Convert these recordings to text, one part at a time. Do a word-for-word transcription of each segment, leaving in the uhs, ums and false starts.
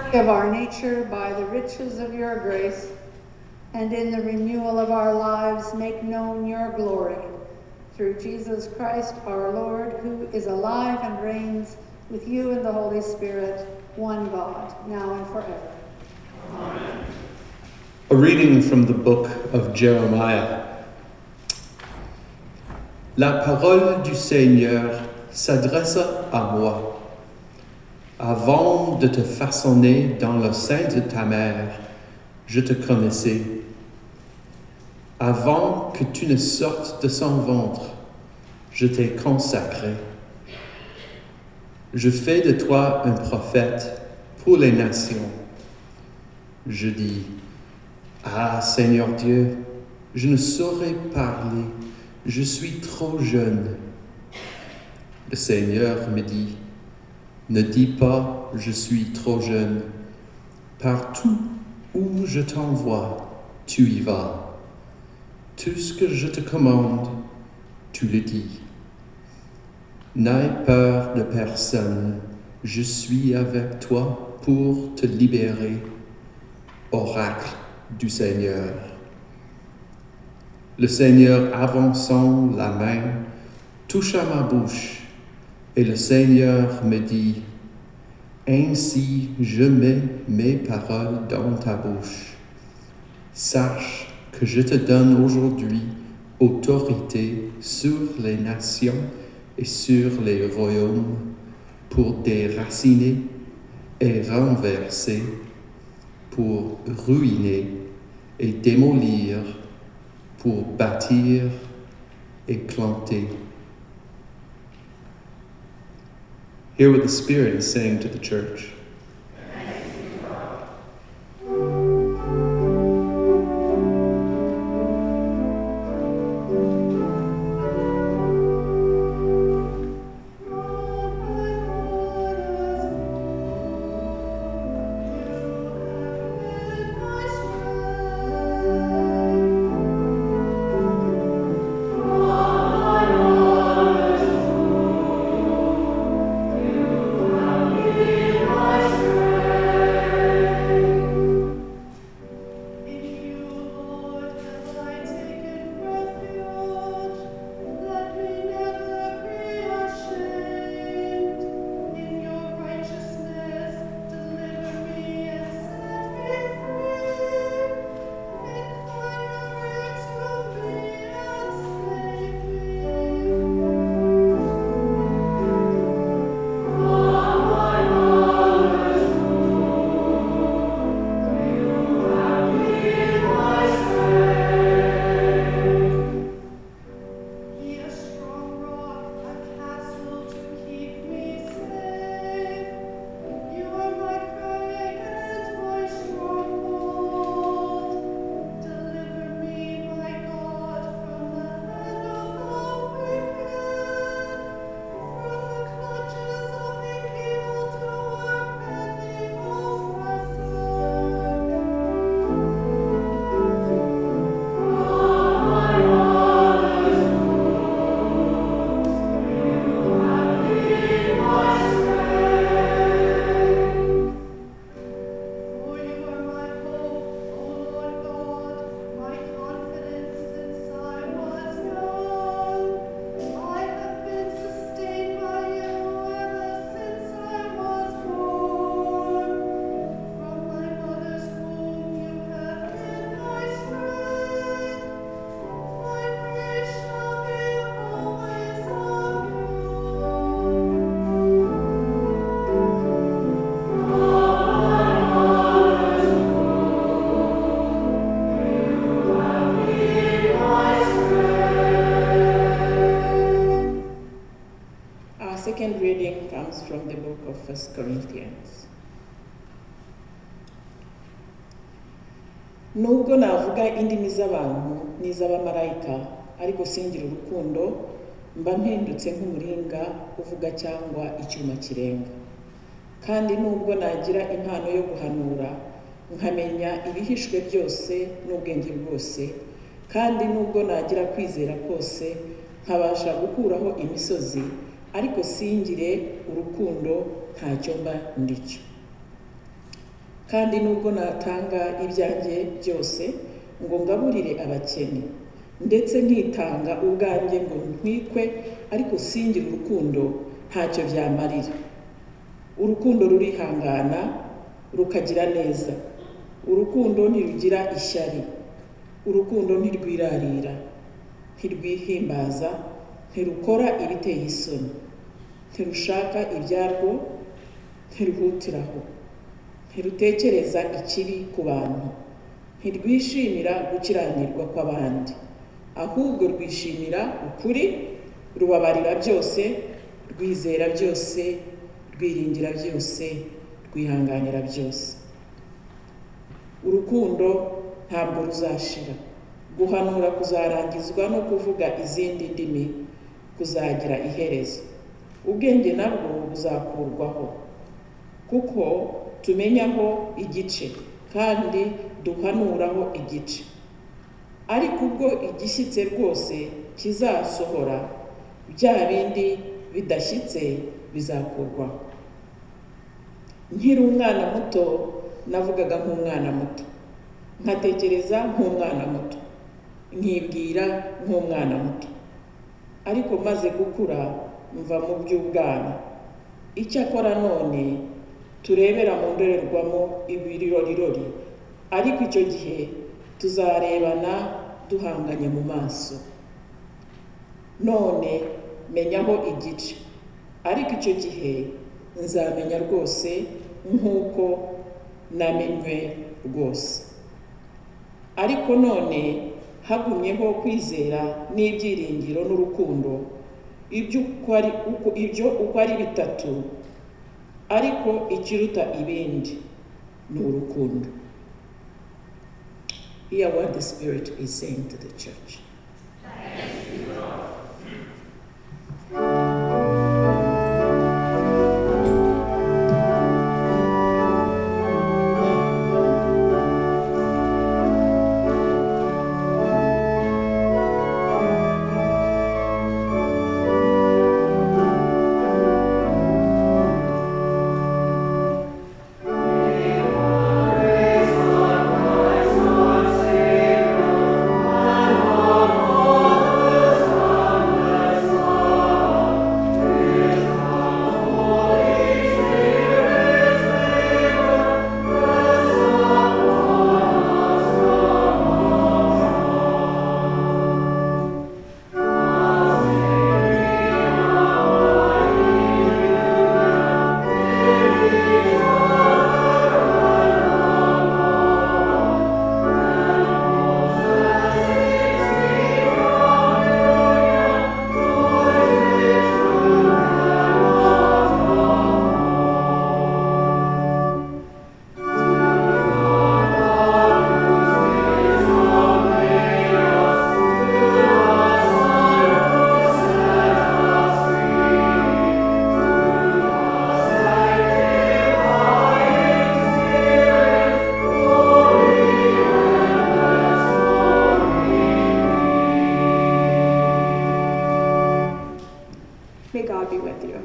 of our nature by the riches of your grace, and in the renewal of our lives make known your glory. Through Jesus Christ our Lord, who is alive and reigns with you in the Holy Spirit, one God, now and forever. Amen. A reading from the book of Jeremiah. La parole du Seigneur s'adressa à moi. Avant de te façonner dans le sein de ta mère, je te connaissais. Avant que tu ne sortes de son ventre, je t'ai consacré. Je fais de toi un prophète pour les nations. Je dis, ah Seigneur Dieu, je ne saurais parler, je suis trop jeune. Le Seigneur me dit, ne dis pas, je suis trop jeune. Partout où je t'envoie, tu y vas. Tout ce que je te commande, tu le dis. N'aie peur de personne, je suis avec toi pour te libérer. Oracle du Seigneur. Le Seigneur avançant la main, toucha ma bouche, et le Seigneur me dit, ainsi je mets mes paroles dans ta bouche. Sache que je te donne aujourd'hui autorité sur les nations et sur les royaumes pour déraciner et renverser, pour ruiner et démolir, pour bâtir et planter. Hear what the Spirit is saying to the church. second reading comes from the book of First Corinthians. Nubwo navuga indimi z'abantu n'iz'abamarayika, ariko singira urukundo, mba mpindutse nk'umuringa uvuga cyangwa icyuma kirenga. Kandi nubwo nagira impano yo guhanura, nkamenya ibihishwe byose n'ubwenge bwose, kandi nubwo nagira kwizera kose, nkabasha gukuraho imisozi, ariko singire urukundo ntacyo mba ndicyo. kandi nubwo natanga ibyanjye byose ngo ngaburire abakene ndetse nkitanga ubwanjye ngo ntwikwe, ariko singire urukundo ntacyo byamarira. Urukundo rurihangana rukagira neza, urukundo ntirugira ishyari, urukundo ntirwirarira, ntirwihimbaza, ntirukora ibiteye isoni, ntirushaka ibyarwo, ntiruhutiraho, ntirutekereza ikibi ku bantu, ntirwishimira gukiranirwa kw'abandi, ahubwo rwishimira ukuri, rubabarira byose, rwizera byose, rwiringira byose, rwihanganira byose. Urukundo ntabwo ruzashira, guhanura kuzarangizwa no kuvuga izindi ndimi kuzagira iherezo, ubwenge nabwo buzakurwaho, kuko tumenyaho igice kandi duhanuraho igice. Ariko ubwo igishyitse rwose kizasohora, bya bindi bidashyitse bizakurwaho. Nkiri umwana muto navugaga nk'umwana muto, nkatekereza nk'umwana muto, nkibwira nk'umwana muto. Ariko maze gukura mva mu by'ubwana. Icyakora none turebera mu ndorerwamo ibirorirori, ariko icyo gihe tuzarebana duhanganye mu maso. None menyaho igice, ariko icyo gihe nzamenya rwose nk'uko namenywe rwose. Ariko none hagumyeho kwizera n'ibyiringiro n'urukundo, ibyo uko ari bitatu, ariko ikiruta ibindi ni urukundo. Hear what the Spirit is saying to the church. May God be with you.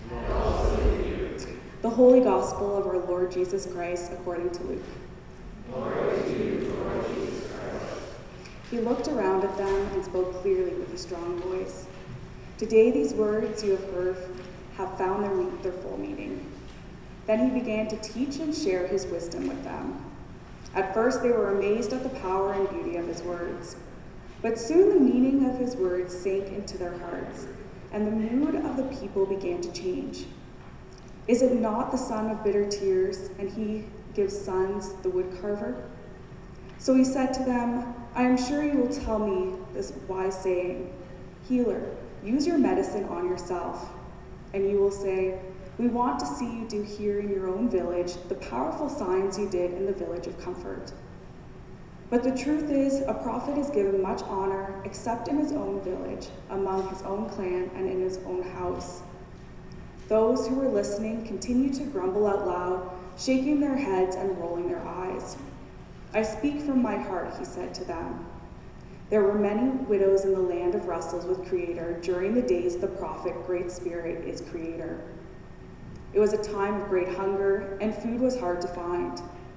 The Holy Gospel of our Lord Jesus Christ according to Luke. Glory to you, Lord Jesus Christ. He looked around at them and spoke clearly with a strong voice. Today these words you have heard have found their, their full meaning. Then he began to teach and share his wisdom with them. At first they were amazed at the power and beauty of his words. But soon the meaning of his words sank into their hearts, and the mood of the people began to change. Is it not the son of bitter tears, and he gives sons the wood carver? So he said to them, I am sure you will tell me this wise saying, Healer, use your medicine on yourself. And you will say, we want to see you do here in your own village the powerful signs you did in the village of Comfort. But the truth is, a prophet is given much honor except in his own village, among his own clan, and in his own house. Those who were listening continued to grumble out loud, shaking their heads and rolling their eyes. I speak from my heart, he said to them. There were many widows in the land of wrestles with Creator during the days the prophet Great Spirit is Creator. It was a time of great hunger, and food was hard to find.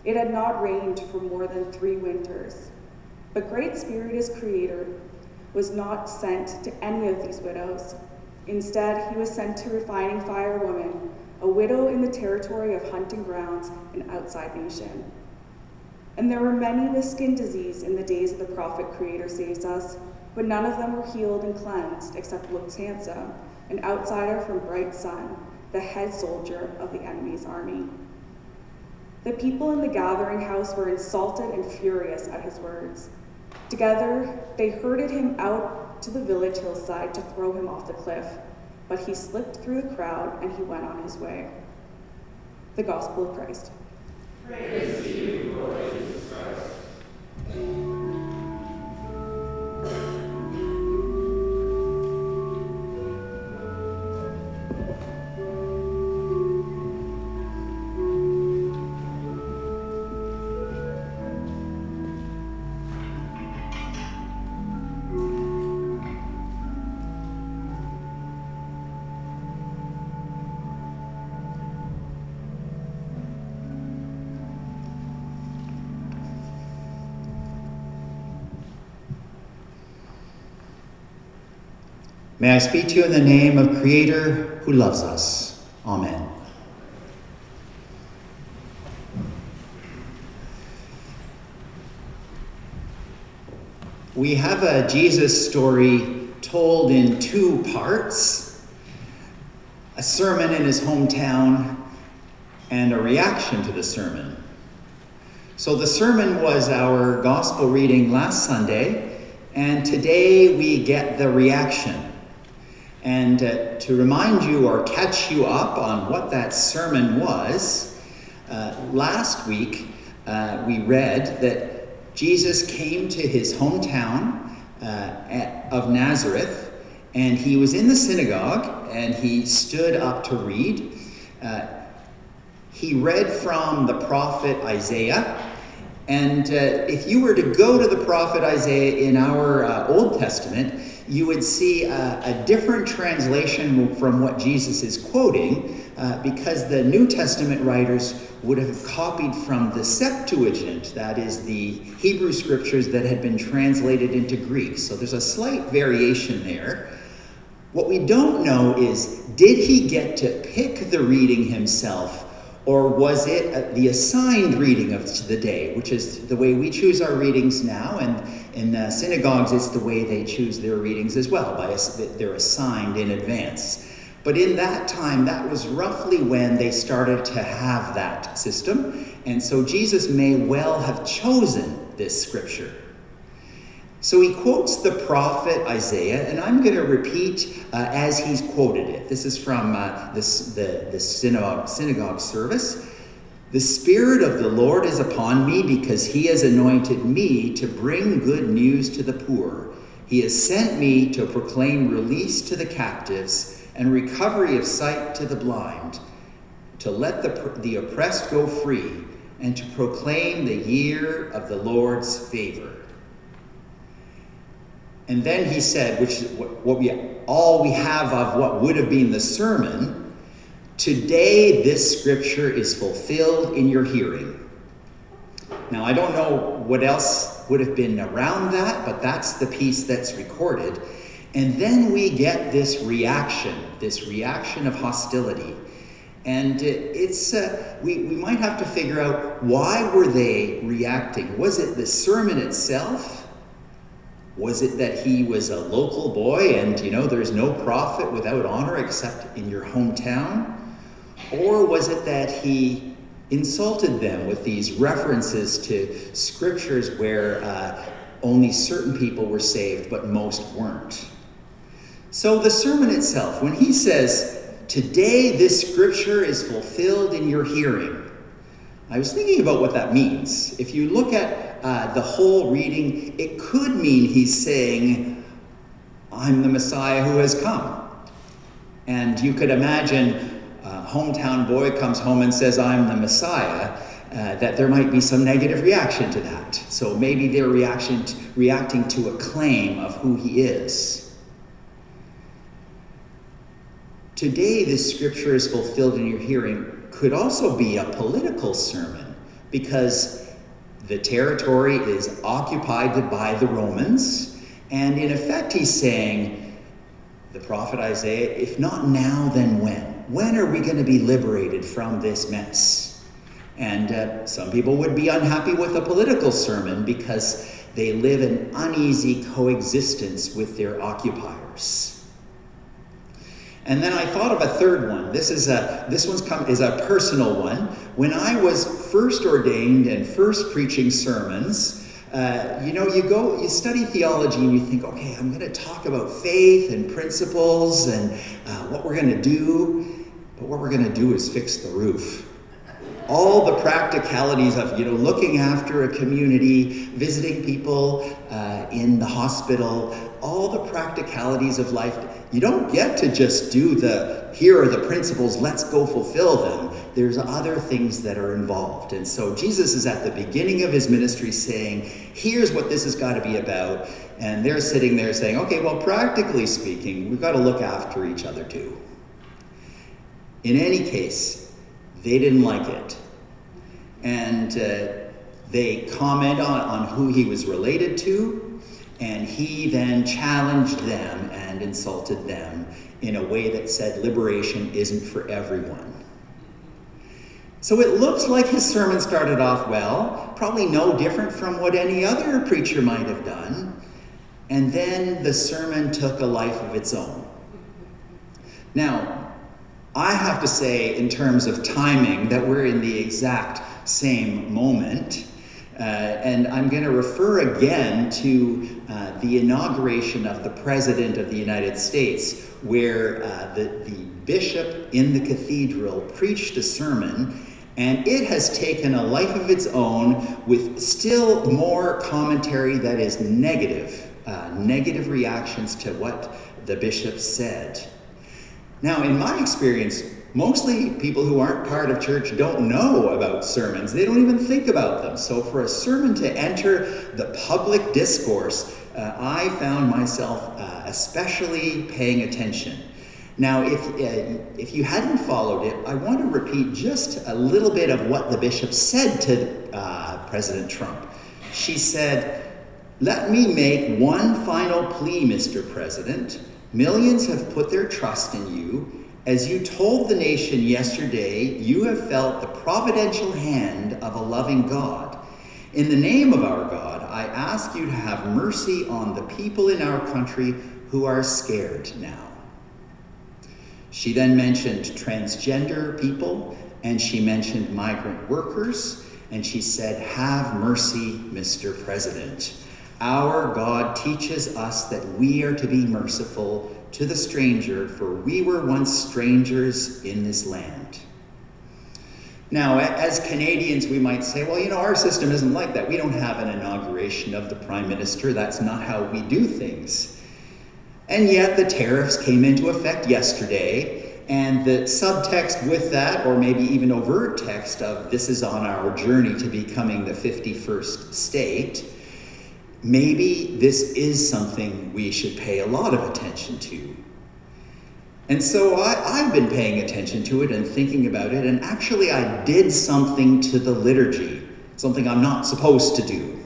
It had not rained for more than three winters. But Great Spirit, as Creator, was not sent to any of these widows. Instead, he was sent to Refining Fire Woman, a widow in the territory of Hunting Grounds, an outside nation. And there were many with skin disease in the days of the prophet Creator Saves Us, but none of them were healed and cleansed except Luxansa, an outsider from Bright Sun, the head soldier of the enemy's army. The people in the gathering house were insulted and furious at his words. Together, they herded him out to the village hillside to throw him off the cliff, but he slipped through the crowd and he went on his way. The Gospel of Christ. Praise to you, Lord Jesus Christ. May I speak to you in the name of Creator who loves us. Amen. We have a Jesus story told in two parts: a sermon in his hometown and a reaction to the sermon. So the sermon was our gospel reading last Sunday, and today we get the reaction. And uh, to remind you or catch you up on what that sermon was, uh, last week uh, we read that Jesus came to his hometown uh, at, of Nazareth, and he was in the synagogue and he stood up to read. Uh, he read from the prophet Isaiah. And uh, if you were to go to the prophet Isaiah in our uh, Old Testament, you would see a, a different translation from what Jesus is quoting, uh, because the New Testament writers would have copied from the Septuagint, that is the Hebrew scriptures that had been translated into Greek. So there's a slight variation there. What we don't know is, did he get to pick the reading himself, or was it the assigned reading of the day, which is the way we choose our readings now, and in uh, synagogues it's the way they choose their readings as well, by a, they're assigned in advance. But in that time, that was roughly when they started to have that system, and so Jesus may well have chosen this scripture. So he quotes the prophet Isaiah, and I'm going to repeat uh, as he's quoted it. This is from uh, this, the, the synagogue, synagogue service. "The Spirit of the Lord is upon me, because he has anointed me to bring good news to the poor. He has sent me to proclaim release to the captives and recovery of sight to the blind, to let the, the oppressed go free, and to proclaim the year of the Lord's favor." And then he said, which is what we all we have of what would have been the sermon, "Today this scripture is fulfilled in your hearing." Now, I don't know what else would have been around that, but that's the piece that's recorded. And then we get this reaction, this reaction of hostility. And it's uh, we, we might have to figure out, why were they reacting? Was it the sermon itself? Was it that he was a local boy and, you know, there's no prophet without honor except in your hometown? Or was it that he insulted them with these references to scriptures where uh, only certain people were saved but most weren't? So the sermon itself, when he says, "Today this scripture is fulfilled in your hearing," I was thinking about what that means. If you look at uh, the whole reading, it could mean he's saying, "I'm the Messiah who has come." And you could imagine a hometown boy comes home and says, "I'm the Messiah," uh, that there might be some negative reaction to that. So maybe they're reaction to, reacting to a claim of who he is. "Today this scripture is fulfilled in your hearing" could also be a political sermon, because the territory is occupied by the Romans. And in effect, he's saying, the prophet Isaiah, if not now, then when? When are we going to be liberated from this mess? And uh, some people would be unhappy with a political sermon because they live in uneasy coexistence with their occupiers. And then I thought of a third one. This is a this one's come is a personal one. When I was first ordained and first preaching sermons, uh, you know, you go you study theology and you think, okay, I'm going to talk about faith and principles and uh, what we're going to do, but what we're going to do is fix the roof. All the practicalities of, you know, looking after a community, visiting people uh, in the hospital, all the practicalities of life. You don't get to just do the, here are the principles, let's go fulfill them. There's other things that are involved. And so Jesus is at the beginning of his ministry saying, here's what this has got to be about. And they're sitting there saying, okay, well, practically speaking, we've got to look after each other too. In any case, they didn't like it. And uh, they comment on, on who he was related to, and he then challenged them and insulted them in a way that said liberation isn't for everyone. So it looks like his sermon started off well, probably no different from what any other preacher might have done, and then the sermon took a life of its own. Now, I have to say, in terms of timing, that we're in the exact same moment. Uh, and I'm going to refer again to uh, the inauguration of the President of the United States, where uh, the, the bishop in the cathedral preached a sermon, and it has taken a life of its own with still more commentary that is negative, uh, negative reactions to what the bishop said. Now, in my experience, mostly people who aren't part of church don't know about sermons. They don't even think about them. So for a sermon to enter the public discourse, uh, I found myself uh, especially paying attention. Now, if, uh, if you hadn't followed it, I want to repeat just a little bit of what the bishop said to uh, President Trump. She said, "Let me make one final plea, Mister President. Millions have put their trust in you. As you told the nation yesterday, you have felt the providential hand of a loving God. In the name of our God, I ask you to have mercy on the people in our country who are scared now." She then mentioned transgender people, and she mentioned migrant workers, and she said, "Have mercy, Mister President. Our God teaches us that we are to be merciful to the stranger, for we were once strangers in this land." Now, as Canadians, we might say, well, you know, our system isn't like that. We don't have an inauguration of the Prime Minister. That's not how we do things. And yet the tariffs came into effect yesterday, and the subtext with that, or maybe even overt text of this is on our journey to becoming the fifty-first state, maybe this is something we should pay a lot of attention to. And so I, I've been paying attention to it and thinking about it, and actually I did something to the liturgy, something I'm not supposed to do.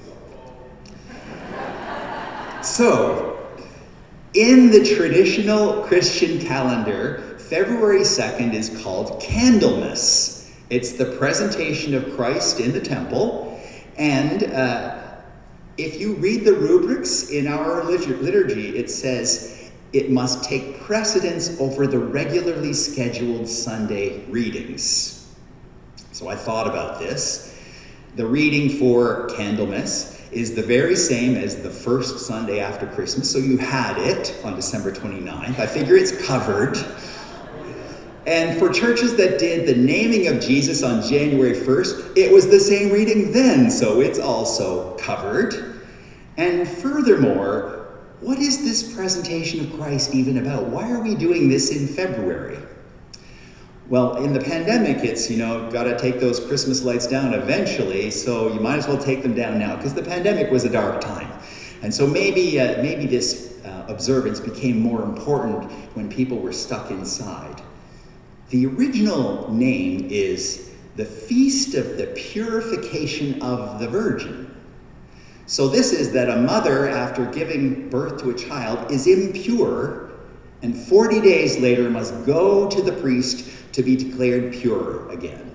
So, in the traditional Christian calendar, February second is called Candlemas. It's the presentation of Christ in the temple, and uh, if you read the rubrics in our liturgy, it says it must take precedence over the regularly scheduled Sunday readings. So I thought about this. The reading for Candlemas is the very same as the first Sunday after Christmas, so you had it on December twenty-ninth. I figure it's covered. And for churches that did the naming of Jesus on January first, it was the same reading then, so it's also covered. And furthermore, what is this presentation of Christ even about? Why are we doing this in February? Well, in the pandemic, it's, you know, got to take those Christmas lights down eventually, so you might as well take them down now, because the pandemic was a dark time. And so maybe, uh, maybe this uh, observance became more important when people were stuck inside. The original name is the feast of the purification of the Virgin. So this is that a mother, after giving birth to a child, is impure, and forty days later must go to the priest to be declared pure again.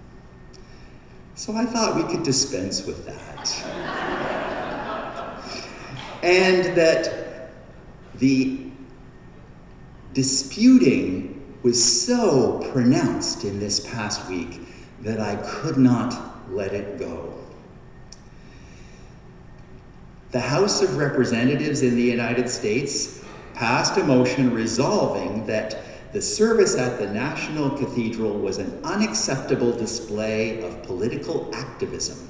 So I thought we could dispense with that. And that the disputing was so pronounced in this past week that I could not let it go. The House of Representatives in the United States passed a motion resolving that the service at the National Cathedral was an unacceptable display of political activism.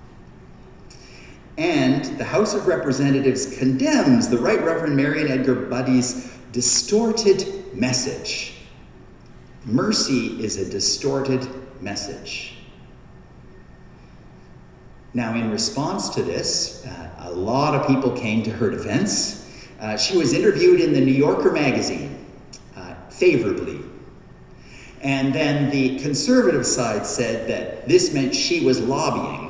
And the House of Representatives condemns the Right Reverend Marion Edgar Buddy's distorted message. Mercy is a distorted message. Now, in response to this, uh, a lot of people came to her defense. Uh, she was interviewed in the New Yorker magazine, uh, favorably. And then the conservative side said that this meant she was lobbying.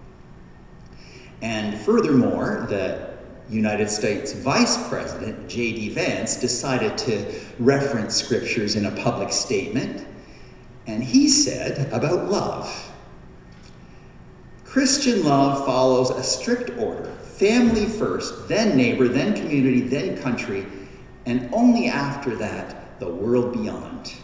And furthermore, the United States Vice President, J D Vance, decided to reference scriptures in a public statement. And he said about love, Christian love follows a strict order, family first, then neighbor, then community, then country, and only after that, the world beyond.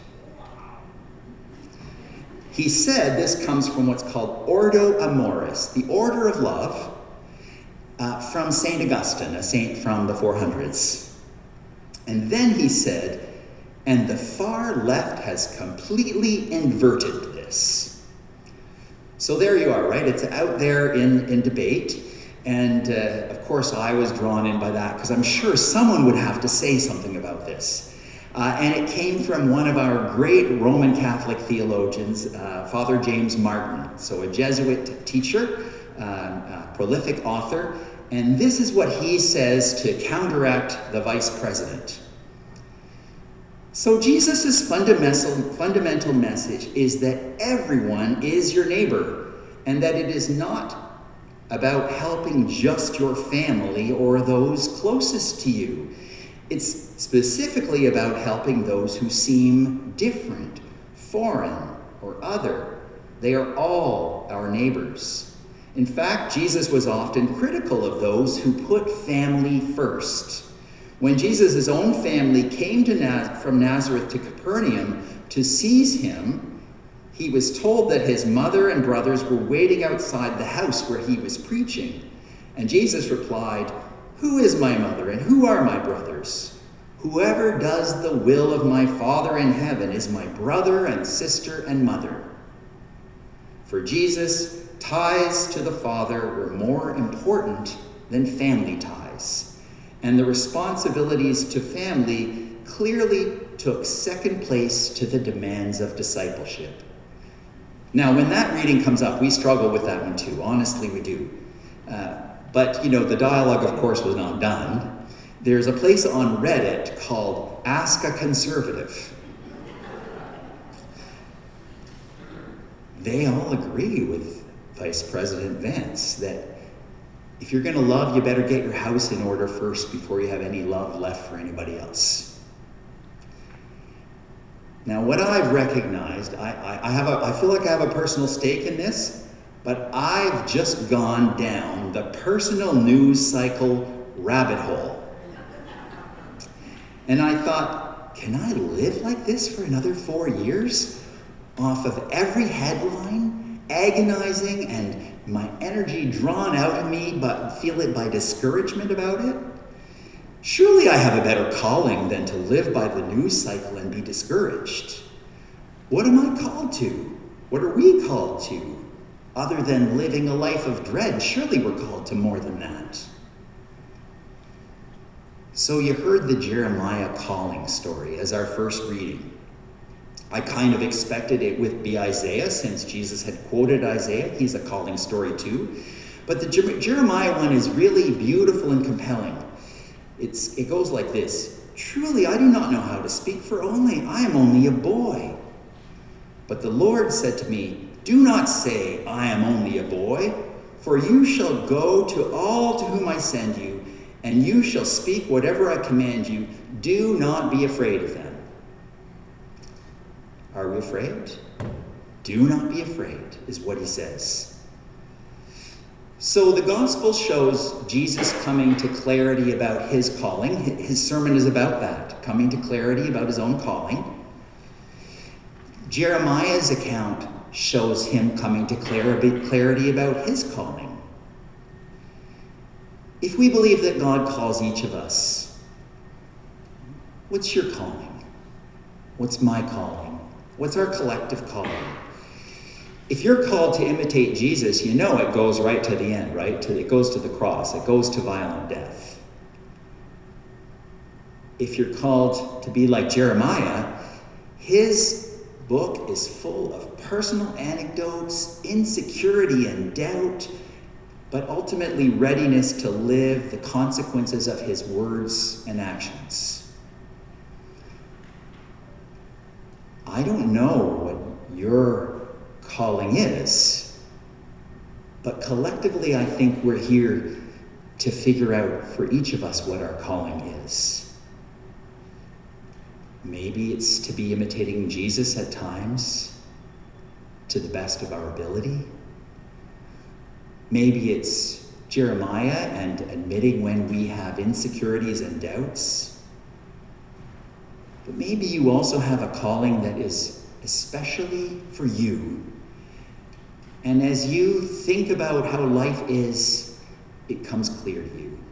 He said this comes from what's called Ordo Amoris, the order of love, uh, from Saint Augustine, a saint from the four hundreds. And then he said, and the far left has completely inverted this. So there you are, right? It's out there in, in debate. And uh, of course, I was drawn in by that because I'm sure someone would have to say something about this. Uh, and it came from one of our great Roman Catholic theologians, uh, Father James Martin. So a Jesuit teacher, uh, a prolific author. And this is what he says to counteract the vice president. So Jesus' fundamental, fundamental message is that everyone is your neighbor, and that it is not about helping just your family or those closest to you. It's specifically about helping those who seem different, foreign, or other. They are all our neighbors. In fact, Jesus was often critical of those who put family first. When Jesus' own family came to Naz- from Nazareth to Capernaum to seize him, he was told that his mother and brothers were waiting outside the house where he was preaching. And Jesus replied, "Who is my mother and who are my brothers? Whoever does the will of my Father in heaven is my brother and sister and mother." For Jesus, ties to the Father were more important than family ties. And the responsibilities to family clearly took second place to the demands of discipleship. Now, when that reading comes up, we struggle with that one too. Honestly, we do. Uh, but, you know, the dialogue, of course, was not done. There's a place on Reddit called Ask a Conservative. They all agree with Vice President Vance that if you're going to love, you better get your house in order first before you have any love left for anybody else. Now, what I've recognized, I, I, I have a, I feel like I have a personal stake in this, but I've just gone down the personal news cycle rabbit hole. And I thought, can I live like this for another four years? Off of every headline, agonizing and my energy drawn out of me, but feel it by discouragement about it? Surely I have a better calling than to live by the news cycle and be discouraged. What am I called to? What are we called to? Other than living a life of dread, surely we're called to more than that. So you heard the Jeremiah calling story as our first reading. I kind of expected it would be Isaiah, since Jesus had quoted Isaiah. He's a calling story too. But the Jer- Jeremiah one is really beautiful and compelling. It's, it goes like this. Truly, I do not know how to speak, for only I am only a boy. But the Lord said to me, Do not say, I am only a boy, for you shall go to all to whom I send you, and you shall speak whatever I command you. Do not be afraid of them. Are we afraid? Do not be afraid, is what he says. So the gospel shows Jesus coming to clarity about his calling. His sermon is about that, coming to clarity about his own calling. Jeremiah's account shows him coming to clarity about his calling. If we believe that God calls each of us, what's your calling? What's my calling? What's our collective calling? If you're called to imitate Jesus, you know it goes right to the end, right? To, it goes to the cross. It goes to violent death. If you're called to be like Jeremiah, his book is full of personal anecdotes, insecurity and doubt, but ultimately readiness to live the consequences of his words and actions. I don't know what your calling is, but collectively I think we're here to figure out for each of us what our calling is. Maybe it's to be imitating Jesus at times to the best of our ability. Maybe it's Jeremiah and admitting when we have insecurities and doubts. But maybe you also have a calling that is especially for you. And as you think about how life is, it comes clear to you.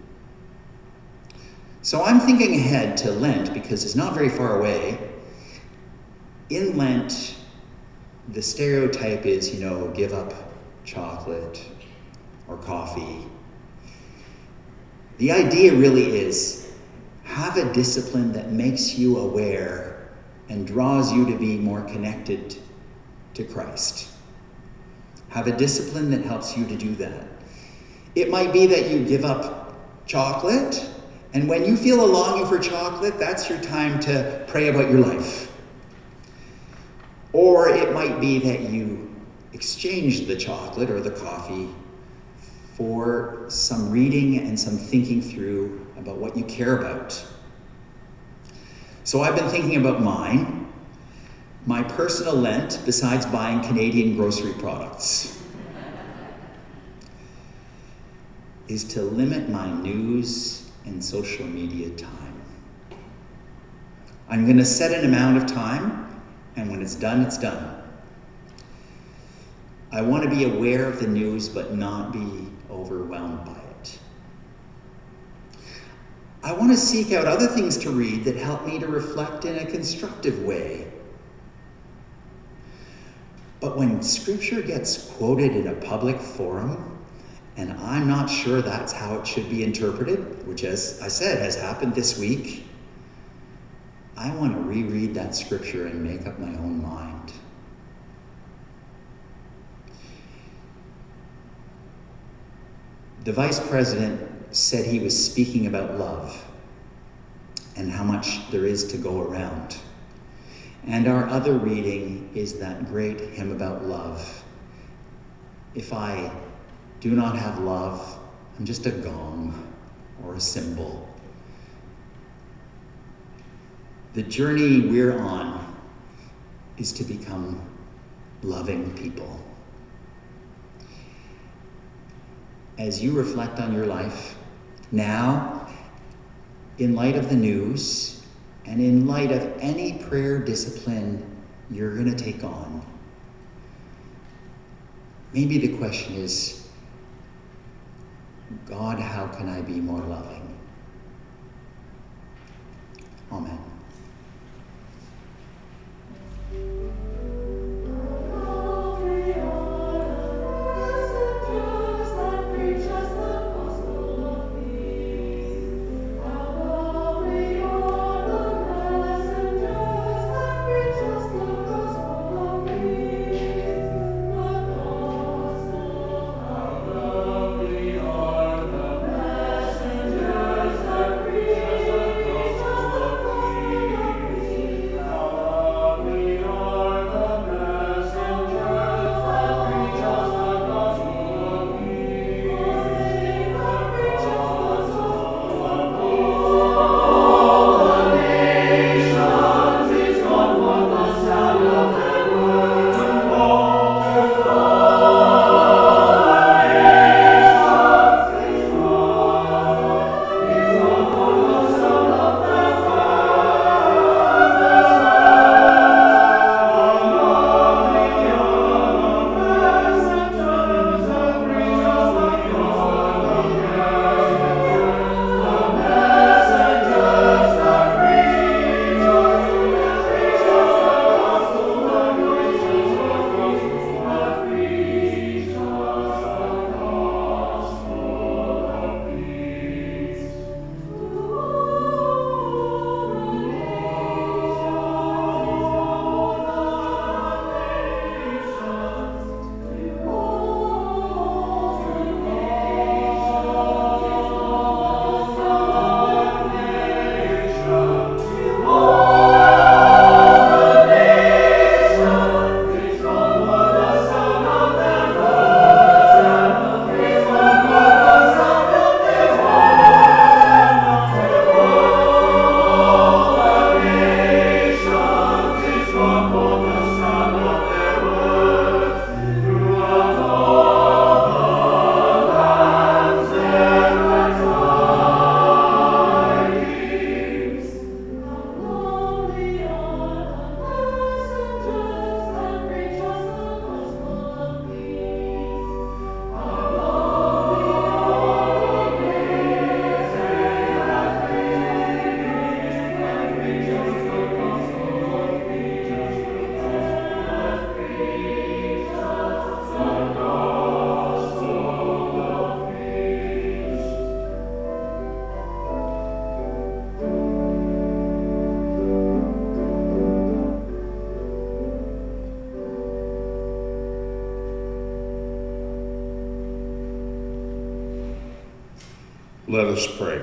So I'm thinking ahead to Lent because it's not very far away. In Lent, the stereotype is, you know, give up chocolate or coffee. The idea really is have a discipline that makes you aware and draws you to be more connected to Christ. Have a discipline that helps you to do that. It might be that you give up chocolate, and when you feel a longing for chocolate, that's your time to pray about your life. Or it might be that you exchange the chocolate or the coffee for some reading and some thinking through about what you care about. So I've been thinking about mine. My personal Lent, besides buying Canadian grocery products, is to limit my news and social media time. I'm going to set an amount of time, and when it's done, it's done. I want to be aware of the news, but not be overwhelmed by it. I want to seek out other things to read that help me to reflect in a constructive way. But when scripture gets quoted in a public forum, and I'm not sure that's how it should be interpreted, which, as I said, has happened this week, I want to reread that scripture and make up my own mind. The vice president said he was speaking about love and how much there is to go around. And our other reading is that great hymn about love. If I do not have love, I'm just a gong or a cymbal. The journey we're on is to become loving people. As you reflect on your life now, in light of the news, and in light of any prayer discipline you're going to take on, maybe the question is, God, how can I be more loving? Amen. Messenger Let us pray.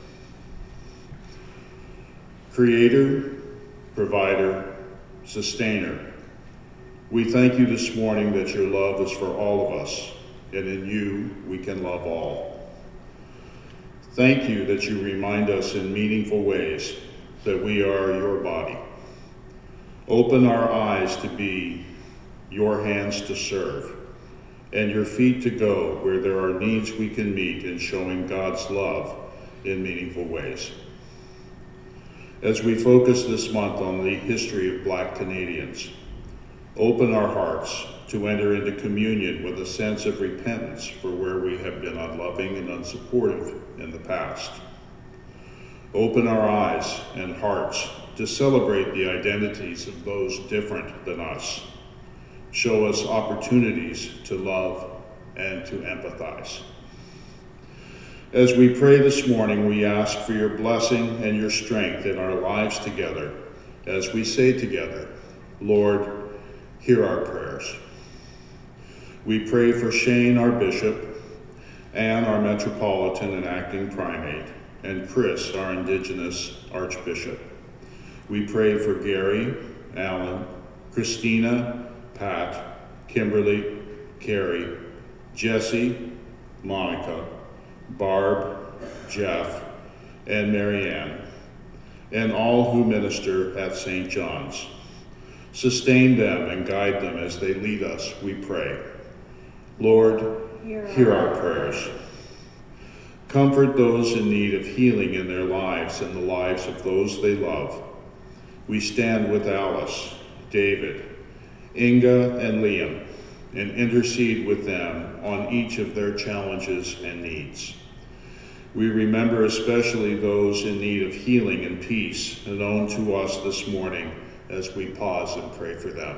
Creator, provider, sustainer, we thank you this morning that your love is for all of us, and in you we can love all. Thank you that you remind us in meaningful ways that we are your body. Open our eyes to be your hands to serve, and your feet to go where there are needs we can meet in showing God's love in meaningful ways. As we focus this month on the history of Black Canadians, open our hearts to enter into communion with a sense of repentance for where we have been unloving and unsupportive in the past. Open our eyes and hearts to celebrate the identities of those different than us. Show us opportunities to love and to empathize. As we pray this morning, we ask for your blessing and your strength in our lives together as we say together, Lord, hear our prayers. We pray for Shane, our bishop, Anne, our metropolitan and acting primate, and Chris, our indigenous archbishop. We pray for Gary, Alan, Christina, Pat, Kimberly, Carrie, Jesse, Monica, Barb, Jeff, and Marianne, and all who minister at Saint John's. Sustain them and guide them as they lead us, we pray. Lord, hear our prayers. Comfort those in need of healing in their lives and the lives of those they love. We stand with Alice, David, Inga, and Liam, and intercede with them on each of their challenges and needs. We remember especially those in need of healing and peace known to us this morning as we pause and pray for them.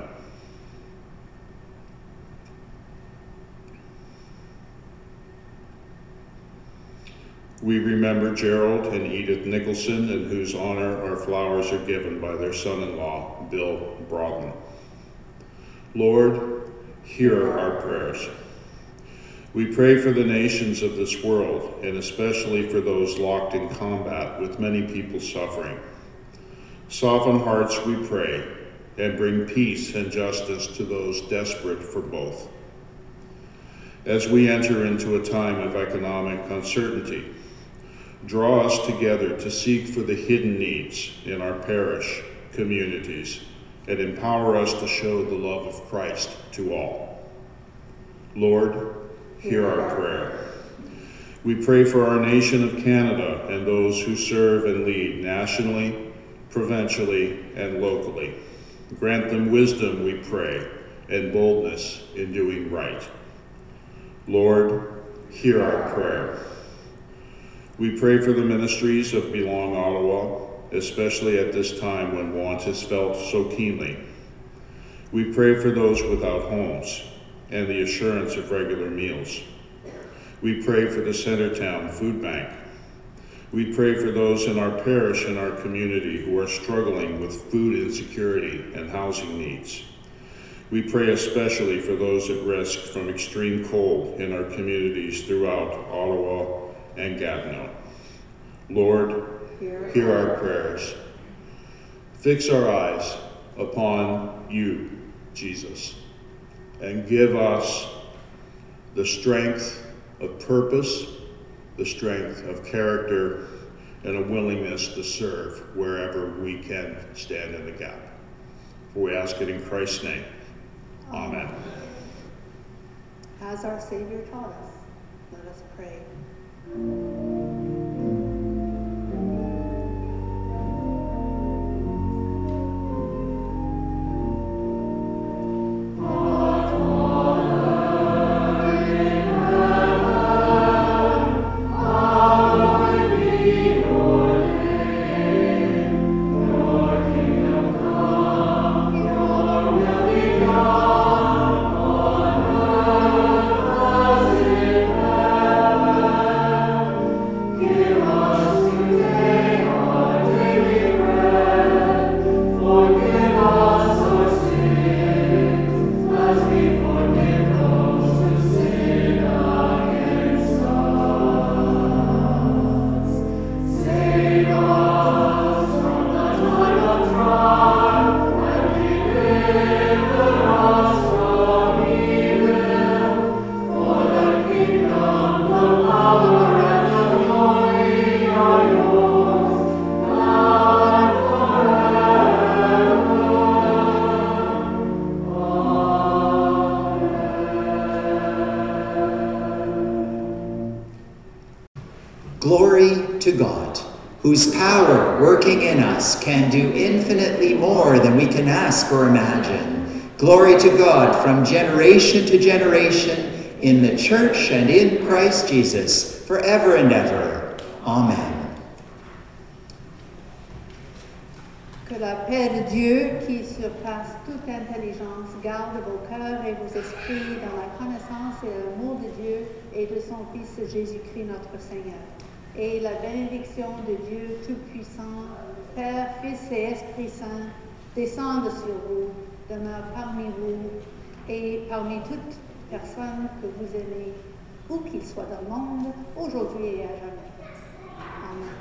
We remember Gerald and Edith Nicholson, in whose honor our flowers are given by their son-in-law, Bill Broughton. Lord, hear our prayers. We pray for the nations of this world, and especially for those locked in combat with many people suffering. Soften hearts, we pray, and bring peace and justice to those desperate for both. As we enter into a time of economic uncertainty, draw us together to seek for the hidden needs in our parish, communities, and empower us to show the love of Christ to all. Lord, hear our prayer. We pray for our nation of Canada and those who serve and lead nationally, provincially, and locally. Grant them wisdom, we pray, and boldness in doing right. Lord, hear our prayer. We pray for the ministries of Belong Ottawa, especially at this time when want is felt so keenly. We pray for those without homes and the assurance of regular meals. We pray for the Centertown Food Bank. We pray for those in our parish and our community who are struggling with food insecurity and housing needs. We pray especially for those at risk from extreme cold in our communities throughout Ottawa and Gatineau. Lord, hear our prayers. Fix our eyes upon you, Jesus, and give us the strength of purpose, the strength of character, and a willingness to serve wherever we can stand in the gap. For we ask it in Christ's name. Amen. As our Savior taught us, let us pray. Glory to God, whose power working in us can do infinitely more than we can ask or imagine. Glory to God from generation to generation in the church and in Christ Jesus, forever and ever. Amen. Que la paix de Dieu, qui surpasse toute intelligence, garde vos cœurs et vos esprits dans la connaissance et l'amour de Dieu et de son Fils Jésus-Christ notre Seigneur. Et la bénédiction de Dieu Tout-Puissant, Père, Fils et Esprit Saint, descende sur vous, demeure parmi vous et parmi toutes personnes que vous aimez, où qu'ils soient dans le monde, aujourd'hui et à jamais. Amen.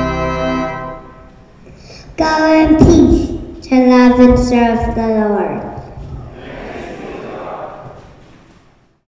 Go in peace to love and serve the Lord.